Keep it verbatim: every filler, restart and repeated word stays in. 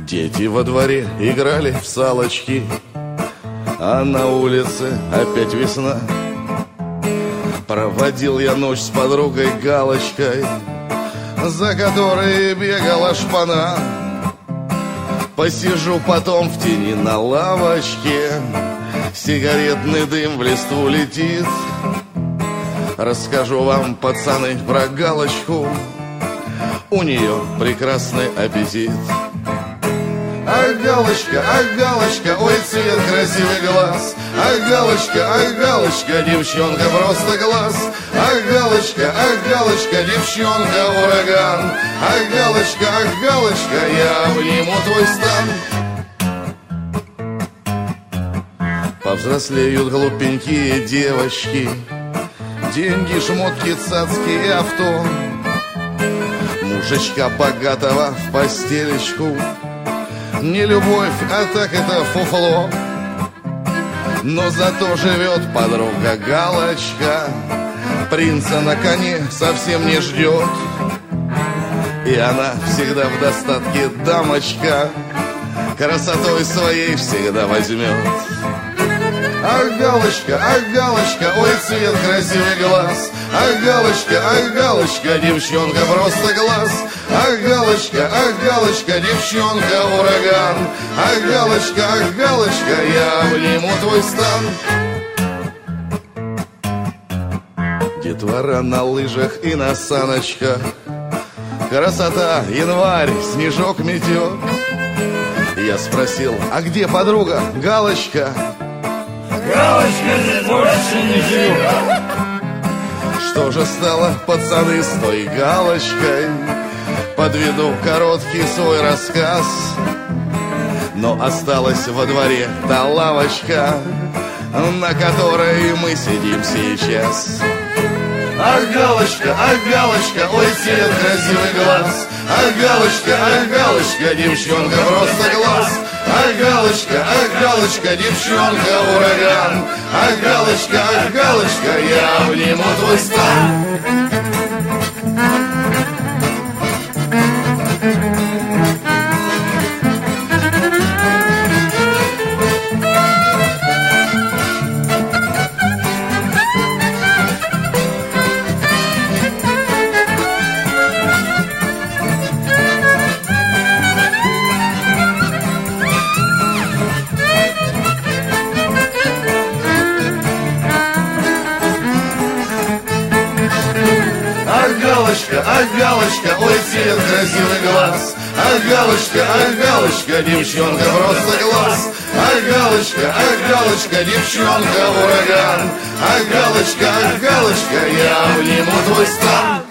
Дети во дворе играли в салочки, а на улице опять весна. Проводил я ночь с подругой Галочкой, за которой бегала шпана. Посижу потом в тени на лавочке, сигаретный дым в листву летит. Расскажу вам, пацаны, про Галочку, у нее прекрасный аппетит. Ах, Галочка, ах, Галочка, ой, цвет красивый глаз. Ах, Галочка, ах, Галочка, девчонка просто глаз. Ах, Галочка, ах, Галочка, девчонка ураган. Ах, Галочка, ах, Галочка, я обниму твой стан. Повзрослеют глупенькие девочки, деньги, шмотки, цацки и авто. Мужичка богатого в постелечку, не любовь, а так это фуфло. Но зато живет подруга Галочка, принца на коне совсем не ждет. И она всегда в достатке дамочка, красотой своей всегда возьмет. Ах, Галочка, ах, Галочка, ой, цвет красивый глаз. Ах, Галочка, ах, Галочка, девчонка просто глаз. Ах, Галочка, ах, Галочка, девчонка ураган. Ах, Галочка, ах, Галочка, я обниму твой стан. Детвора на лыжах и на саночках, красота, январь, снежок метет. Я спросил, а где подруга Галочка? Галочка здесь больше не живет. Что же стало, пацаны, с той Галочкой? Подведу короткий свой рассказ. Но осталась во дворе та лавочка, на которой мы сидим сейчас. Ах, Галочка, ах, Галочка, ой, цвет красивый глаз. Ах, Галочка, ах, Галочка, девчонка просто глаз. Ах, Галочка, ах, Галочка, девчонка ураган. Ах, Галочка, ах, Галочка, я обниму твой стан. Галочка, ах, Галочка, ой, цвет красивый глаз. Ах, Галочка, ах, Галочка, девчонка просто глаз. Ах, Галочка, ах, Галочка, девчонка ураган. Ах, Галочка, ах, Галочка, я обниму твой стан.